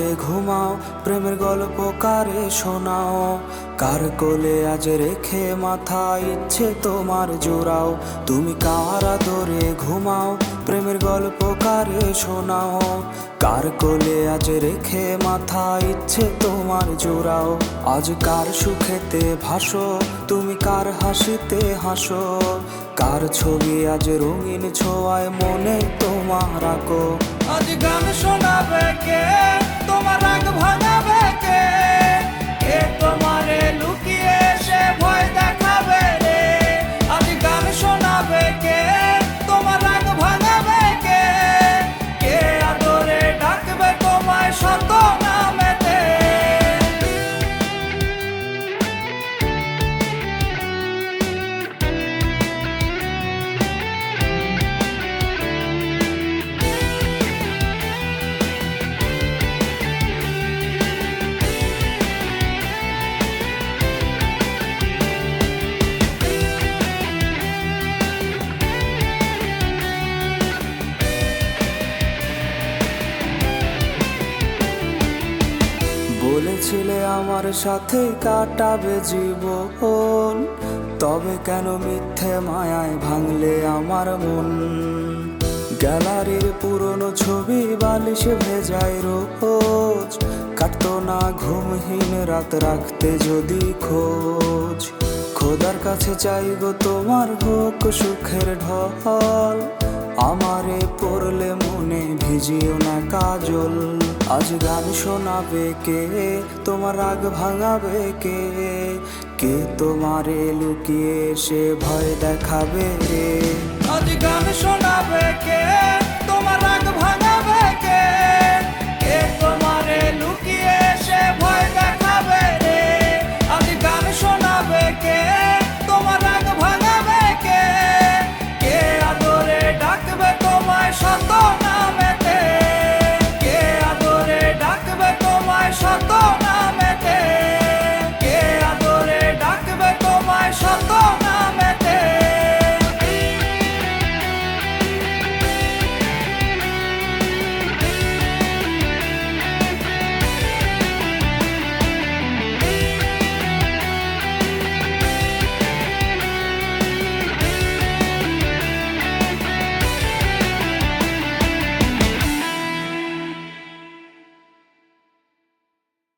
ঘুমাও, প্রেমের গল্প কারে শোনাও। কার কোলে আজ রেখে মাথা ইচ্ছে তোমার জোড়াও। তুমি কার আদরে ঘুমাও, প্রেমের গল্প কারে শোনাও। কার কোলে আজ রেখে মাথা ইচ্ছে তোমার জোড়াও। আজ কার সুখেতে ভাসো, তুমি কার হাসিতে হাসো। কার ছবি আজ রঙিন ছোঁয়ায় মনে তোমার আঁকো। আজ গান শোনাবে কে, তোমার রাগ ভাঙাবে কে? কে তোমারে লুকিয়ে সে ভয় দেখাবে রে? আজ গান শোনাবে কে, তোমার রাগ ভাঙাবে কে? কে আদরে ডাকবে তোমায় শত নামেতে? বলেছিলে আমার সাথে কাটাবে জীবন, তবে কেন মিথ্যে মায়ায় ভাঙলে আমার মন? গ্যালারির পুরনো ছবি বালিশে ভেজায় রোজ, কাটতো না ঘুমহীন রাত রাখতে যদি খোঁজ। খোদার কাছে চাইগো তোমার হোক সুখের ঢল, আমারে পড়লে মনে ভিজিও না কাজল। আজ গান শোনাবে কে, তোমার রাগ ভাঙাবে কে? কে তোমারে লুকিয়ে সে ভয় দেখাবে রে? আজ গান শোনাবে কে,